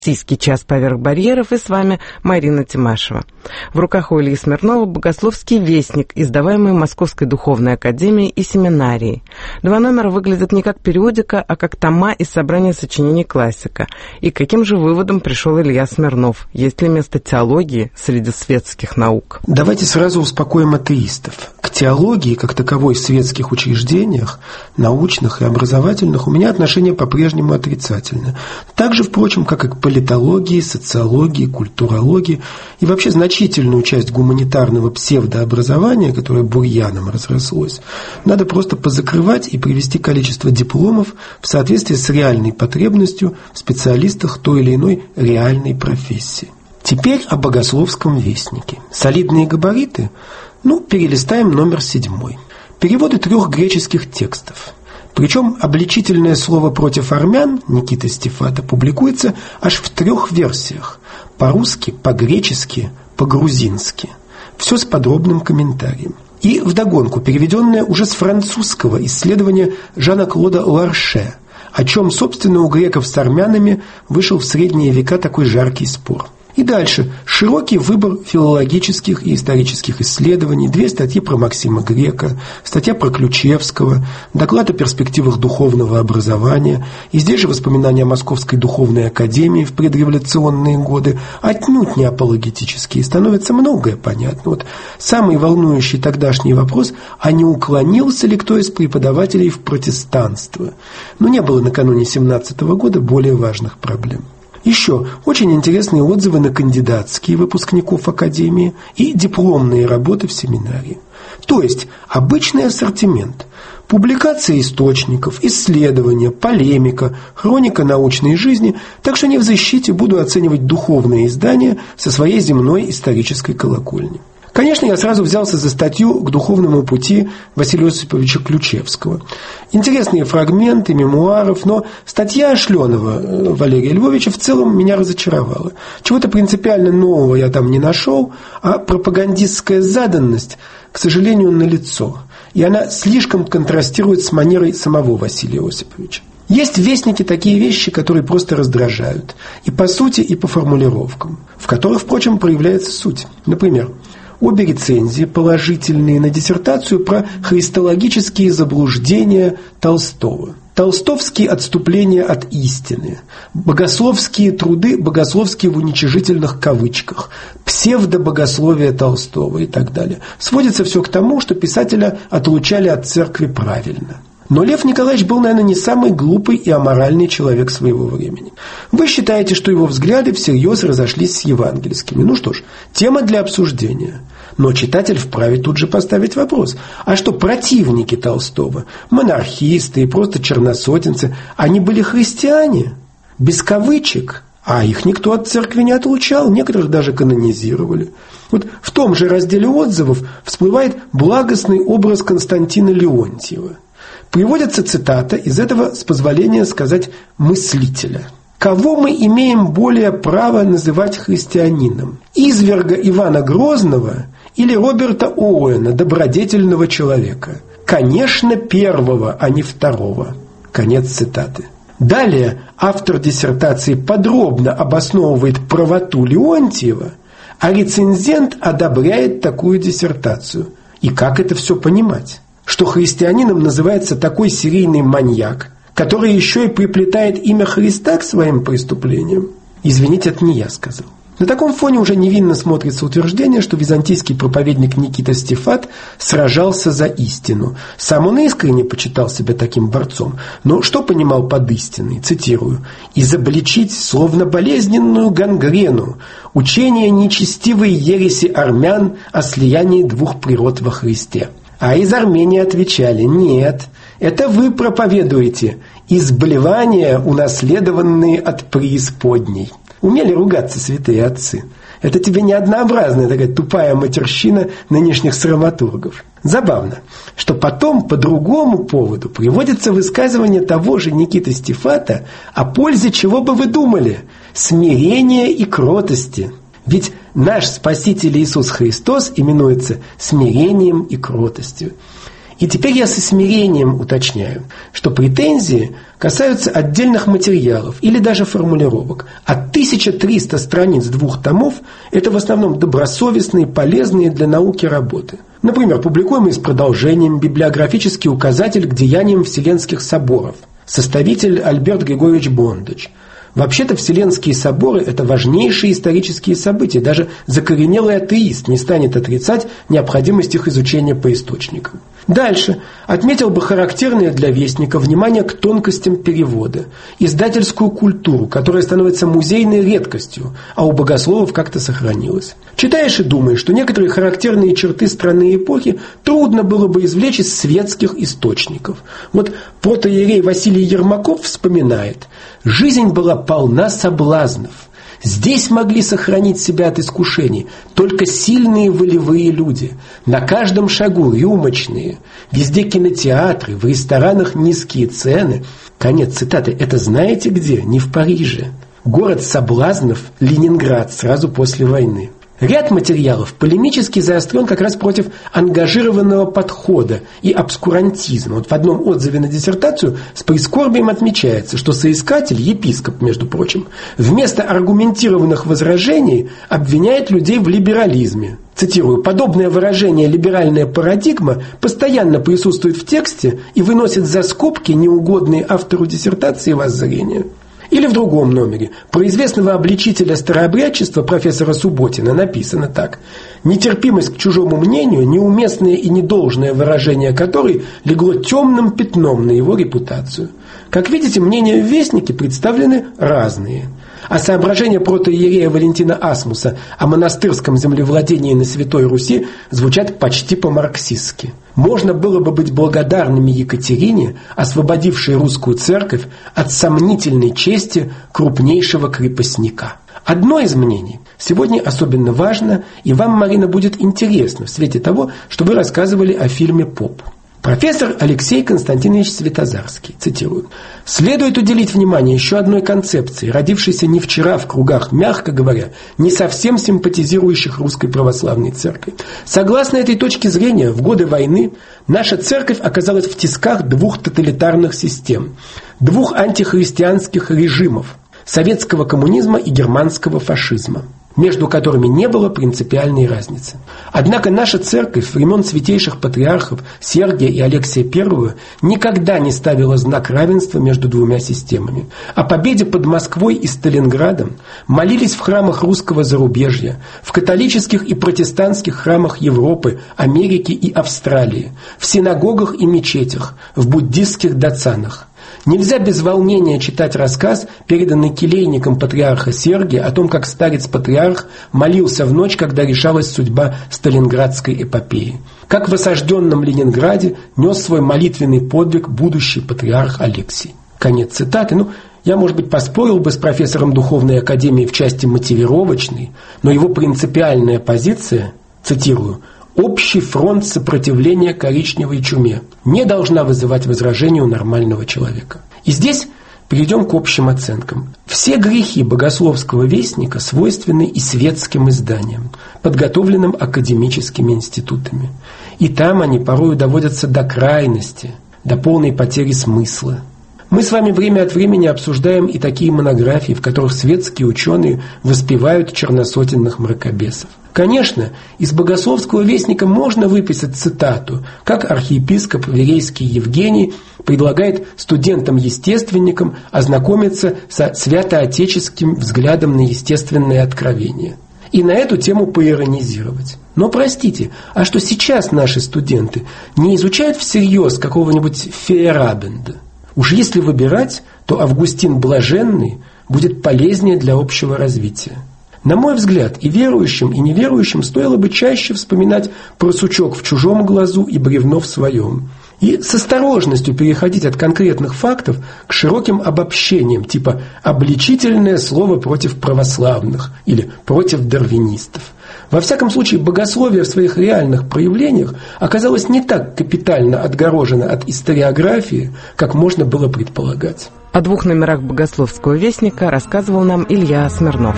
Российский час поверх барьеров, и с вами Марина Тимашева. В руках у Ильи Смирнова «Богословский вестник», издаваемый Московской духовной академией и семинарией. 2 номера выглядят не как периодика, а как тома из собрания сочинений классика. И к каким же выводам пришел Илья Смирнов? Есть ли место теологии среди светских наук? Давайте сразу успокоим атеистов. К теологии, как таковой, в светских учреждениях, научных и образовательных, у меня отношение по-прежнему отрицательное. Так же, впрочем, как и к политологии, социологии, культурологии и вообще значительную часть гуманитарного псевдообразования, которое бурьяном разрослось, надо просто позакрывать и привести количество дипломов в соответствии с реальной потребностью в специалистах той или иной реальной профессии. Теперь о богословском вестнике. Солидные габариты? Перелистаем номер 7. Переводы 3 греческих текстов. Причем обличительное слово против армян Никиты Стефата публикуется аж в 3 версиях. По-русски, по-гречески, по-грузински. Все с подробным комментарием. И вдогонку переведенное уже с французского исследование Жана-Клода Ларше, о чем, собственно, у греков с армянами вышел в средние века такой жаркий спор. И дальше широкий выбор филологических и исторических исследований, 2 статьи про Максима Грека, статья про Ключевского, доклад о перспективах духовного образования, и здесь же воспоминания о Московской духовной академии в предреволюционные годы, отнюдь не апологетические, становится многое понятно. Самый волнующий тогдашний вопрос, а не уклонился ли кто из преподавателей в протестанство? Не было накануне 17 года более важных проблем. Еще очень интересные отзывы на кандидатские выпускников академии и дипломные работы в семинарии. То есть обычный ассортимент. Публикации источников, исследования, полемика, хроника научной жизни, так что не в защите буду оценивать духовные издания со своей земной исторической колокольни. Конечно, я сразу взялся за статью «К духовному пути» Василия Осиповича Ключевского. Интересные фрагменты мемуаров, но статья Шленова Валерия Львовича в целом меня разочаровала. Чего-то принципиально нового я там не нашел, а пропагандистская заданность, к сожалению, налицо. И она слишком контрастирует с манерой самого Василия Осиповича. Есть в Вестнике такие вещи, которые просто раздражают. И по сути, и по формулировкам, в которых, впрочем, проявляется суть. Например, обе рецензии положительные на диссертацию про христологические заблуждения Толстого. Толстовские отступления от истины, богословские труды, богословские в уничижительных кавычках, псевдобогословие Толстого и так далее. Сводится все к тому, что писателя отлучали от церкви правильно. Но Лев Николаевич был, наверное, не самый глупый и аморальный человек своего времени. Вы считаете, что его взгляды всерьез разошлись с евангельскими. Что ж, тема для обсуждения. Но читатель вправе тут же поставить вопрос. А что противники Толстого, монархисты и просто черносотенцы, они были христиане? Без кавычек. А их никто от церкви не отлучал, некоторых даже канонизировали. В том же разделе отзывов всплывает благостный образ Константина Леонтьева. Приводится цитата из этого, с позволения сказать, мыслителя. «Кого мы имеем более право называть христианином? Изверга Ивана Грозного или Роберта Оуэна, добродетельного человека? Конечно, первого, а не второго». Конец цитаты. Далее автор диссертации подробно обосновывает правоту Леонтьева, а рецензент одобряет такую диссертацию. И как это все понимать? Что христианином называется такой серийный маньяк, который еще и приплетает имя Христа к своим преступлениям? Извините, это не я сказал. На таком фоне уже невинно смотрится утверждение, что византийский проповедник Никита Стефат сражался за истину. Сам он искренне почитал себя таким борцом. Но что понимал под истиной? Цитирую. «Изобличить, словно болезненную гангрену, учение нечестивой ереси армян о слиянии 2 природ во Христе». А из Армении отвечали: нет, это вы проповедуете изблевания, унаследованные от преисподней. Умели ругаться святые отцы. Это тебе не однообразная такая тупая матерщина нынешних сраматургов. Забавно, что потом по другому поводу приводится высказывание того же Никиты Стефата о пользе, чего бы вы думали, смирения и кротости. Ведь наш Спаситель Иисус Христос именуется смирением и кротостью. И теперь я со смирением уточняю, что претензии касаются отдельных материалов или даже формулировок. А 1300 страниц 2 томов – это в основном добросовестные, полезные для науки работы. Например, публикуемый с продолжением библиографический указатель к деяниям Вселенских соборов. Составитель Альберт Григорьевич Бондач. Вообще-то Вселенские соборы – это важнейшие исторические события. Даже закоренелый атеист не станет отрицать необходимость их изучения по источникам. Дальше. Отметил бы характерное для Вестника внимание к тонкостям перевода, издательскую культуру, которая становится музейной редкостью, а у богословов как-то сохранилась. Читаешь и думаешь, что некоторые характерные черты страны и эпохи трудно было бы извлечь из светских источников. Вот протоиерей Василий Ермаков вспоминает: «Жизнь была полна соблазнов. Здесь могли сохранить себя от искушений только сильные волевые люди. На каждом шагу рюмочные, везде кинотеатры, в ресторанах низкие цены». Конец цитаты. Это знаете где? Не в Париже. Город соблазнов – Ленинград сразу после войны. Ряд материалов полемически заострен как раз против ангажированного подхода и обскурантизма. Вот в одном отзыве на диссертацию с прискорбием отмечается, что соискатель, епископ, между прочим, вместо аргументированных возражений обвиняет людей в либерализме. Цитирую: «Подобное выражение «либеральная парадигма» постоянно присутствует в тексте и выносит за скобки неугодные автору диссертации воззрения». Или в другом номере про известного обличителя старообрядчества профессора Субботина написано так: «Нетерпимость к чужому мнению, неуместное и недолжное выражение которой легло темным пятном на его репутацию». Как видите, мнения в Вестнике представлены разные. А соображения протоиерея Валентина Асмуса о монастырском землевладении на Святой Руси звучат почти по-марксистски. Можно было бы быть благодарными Екатерине, освободившей русскую церковь от сомнительной чести крупнейшего крепостника. Одно из мнений сегодня особенно важно, и вам, Марина, будет интересно в свете того, что вы рассказывали о фильме «Поп». Профессор Алексей Константинович Светозарский, цитирую: «Следует уделить внимание еще одной концепции, родившейся не вчера в кругах, мягко говоря, не совсем симпатизирующих русской православной церкви. Согласно этой точке зрения, в годы войны наша церковь оказалась в тисках двух тоталитарных систем, двух антихристианских режимов – советского коммунизма и германского фашизма, между которыми не было принципиальной разницы. Однако наша церковь времен святейших патриархов Сергия и Алексия I никогда не ставила знак равенства между двумя системами. О победе под Москвой и Сталинградом молились в храмах русского зарубежья, в католических и протестантских храмах Европы, Америки и Австралии, в синагогах и мечетях, в буддистских дацанах. Нельзя без волнения читать рассказ, переданный келейником патриарха Сергия, о том, как старец-патриарх молился в ночь, когда решалась судьба Сталинградской эпопеи. Как в осажденном Ленинграде нес свой молитвенный подвиг будущий патриарх Алексий. Конец цитаты. Я, может быть, поспорил бы с профессором Духовной Академии в части мотивировочной, но его принципиальная позиция, цитирую: «Общий фронт сопротивления коричневой чуме» не должна вызывать возражения у нормального человека. И здесь перейдем к общим оценкам. Все грехи богословского вестника свойственны и светским изданиям, подготовленным академическими институтами. И там они порою доводятся до крайности, до полной потери смысла. Мы с вами время от времени обсуждаем и такие монографии, в которых светские ученые воспевают черносотенных мракобесов. Конечно, из богословского вестника можно выписать цитату, как архиепископ Верейский Евгений предлагает студентам-естественникам ознакомиться со святоотеческим взглядом на естественное откровение. И на эту тему поиронизировать. Но простите, а что сейчас наши студенты не изучают всерьез какого-нибудь Фейерабенда? Уж если выбирать, то Августин Блаженный будет полезнее для общего развития. На мой взгляд, и верующим, и неверующим стоило бы чаще вспоминать про сучок в чужом глазу и бревно в своем. И с осторожностью переходить от конкретных фактов к широким обобщениям, типа «обличительное слово против православных» или «против дарвинистов». Во всяком случае, богословие в своих реальных проявлениях оказалось не так капитально отгорожено от историографии, как можно было предполагать. О 2 номерах богословского вестника рассказывал нам Илья Смирнов.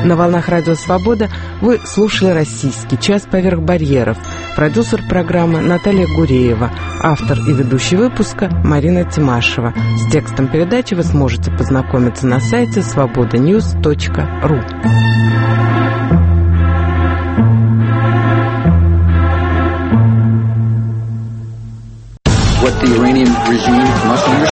На волнах Радио Свобода вы слушали «Российский час поверх барьеров». Продюсер программы Наталья Гуреева. Автор и ведущий выпуска Марина Тимашева. С текстом передачи вы сможете познакомиться на сайте svobodanews.ru. What the Iranian regime must understand.